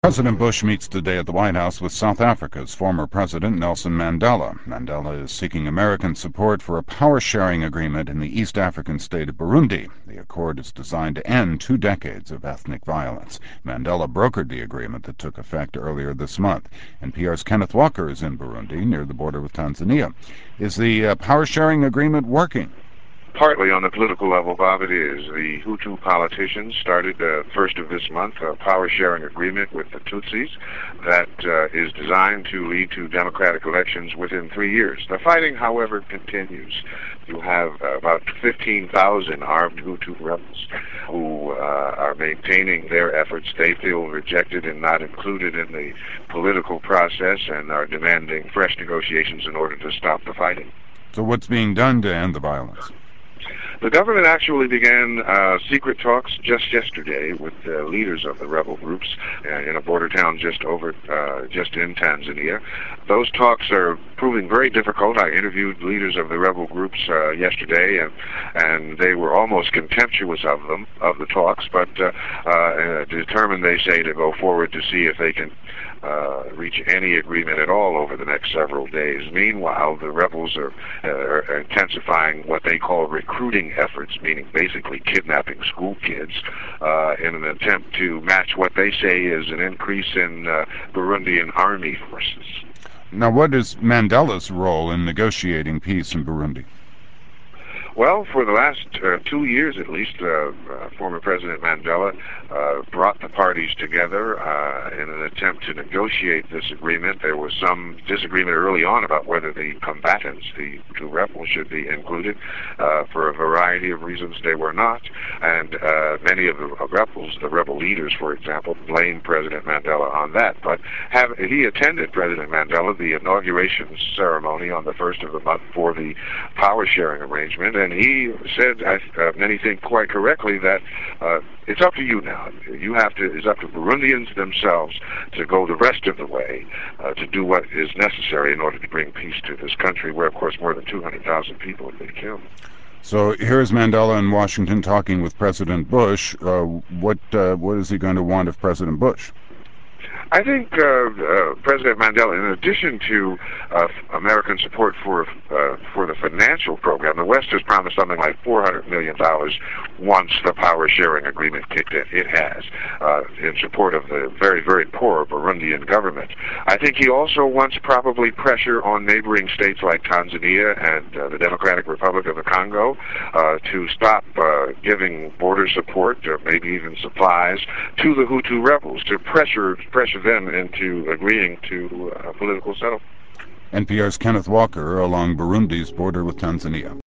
President Bush meets today at the White House with South Africa's former president, Nelson Mandela. Mandela is seeking American support for a power-sharing agreement in the East African state of Burundi. The accord is designed to end 2 decades of ethnic violence. Mandela brokered the agreement that took effect earlier this month. NPR's Kenneth Walker is in Burundi, near the border with Tanzania. Is the power-sharing agreement working? Partly on the political level, Bob, it is. The Hutu politicians started first of this month a power-sharing agreement with the Tutsis that is designed to lead to democratic elections within 3 years. The fighting, however, continues. You have about 15,000 armed Hutu rebels who are maintaining their efforts. They feel rejected and not included in the political process and are demanding fresh negotiations in order to stop the fighting. So what's being done to end the violence? The government actually began secret talks just yesterday with leaders of the rebel groups in a border town just in Tanzania. Those talks are proving very difficult. I interviewed leaders of the rebel groups yesterday, and they were almost contemptuous of the talks, but determined, they say, to go forward to see if they can reach any agreement at all over the next several days. Meanwhile, the rebels are intensifying what they call recruiting efforts, meaning basically kidnapping school kids in an attempt to match what they say is an increase in Burundian army forces. Now, what is Mandela's role in negotiating peace in Burundi? Well, for the last 2 years at least, former President Mandela brought the parties together in an attempt to negotiate this agreement. There was some disagreement early on about whether the combatants, the two rebels, should be included. For a variety of reasons, they were not. And many of the rebels, the rebel leaders, for example, blamed President Mandela on that. But he attended, President Mandela, the inauguration ceremony on the 1st of the month for the power-sharing arrangement. And he said, many think quite correctly, that it's up to you now. It's up to Burundians themselves to go the rest of the way to do what is necessary in order to bring peace to this country, where, of course, more than 200,000 people have been killed. So here's Mandela in Washington talking with President Bush. What is he going to want of President Bush? I think President Mandela, in addition to American support for the financial program, the West has promised something like $400 million once the power-sharing agreement kicked in. It has, in support of the very, very poor Burundian government. I think he also wants probably pressure on neighboring states like Tanzania and the Democratic Republic of the Congo to stop giving border support, or maybe even supplies, to the Hutu rebels, to pressure them into agreeing to a political settlement. NPR's Kenneth Walker along Burundi's border with Tanzania.